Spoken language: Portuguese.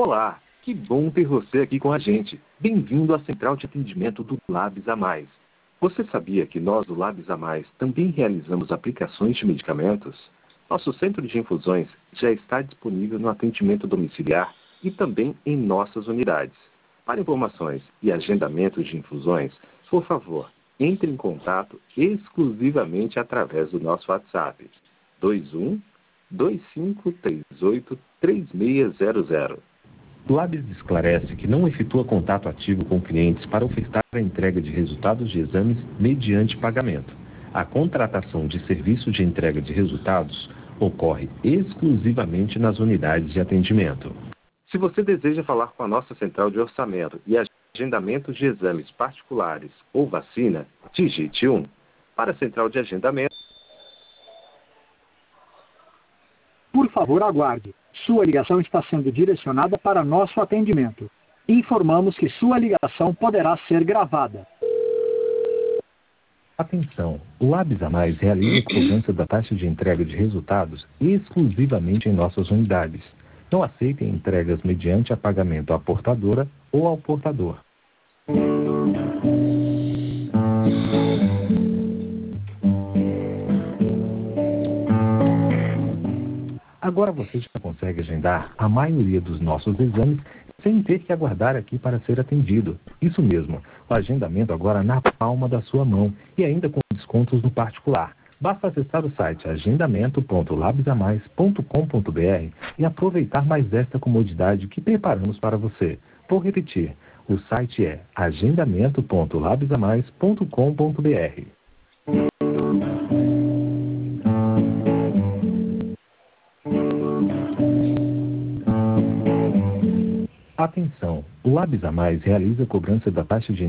Olá, que bom ter você aqui com a gente. Bem-vindo à Central de Atendimento do Labs a Mais. Você sabia que nós do Labs a Mais também realizamos aplicações de medicamentos? Nosso centro de infusões já está disponível no atendimento domiciliar e também em nossas unidades. Para informações e agendamento de infusões, por favor, entre em contato exclusivamente através do nosso WhatsApp 21 2538 3600. Labs esclarece que não efetua contato ativo com clientes para ofertar a entrega de resultados de exames mediante pagamento. A contratação de serviço de entrega de resultados ocorre exclusivamente nas unidades de atendimento. Se você deseja falar com a nossa central de orçamento e agendamento de exames particulares ou vacina, digite 1. Para a central de agendamento, por favor, aguarde. Sua ligação está sendo direcionada para nosso atendimento. Informamos que sua ligação poderá ser gravada. Atenção! O Labs a Mais realiza a cobrança da taxa de entrega de resultados exclusivamente em nossas unidades. Não aceitem entregas mediante pagamento à portadora ou ao portador. Agora você já consegue agendar a maioria dos nossos exames sem ter que aguardar aqui para ser atendido. Isso mesmo, o agendamento agora na palma da sua mão e ainda com descontos no particular. Basta acessar o site agendamento.labsamais.com.br e aproveitar mais esta comodidade que preparamos para você. Vou repetir, o site é agendamento.labsamais.com.br. Atenção! O Labs a Mais realiza a cobrança da taxa de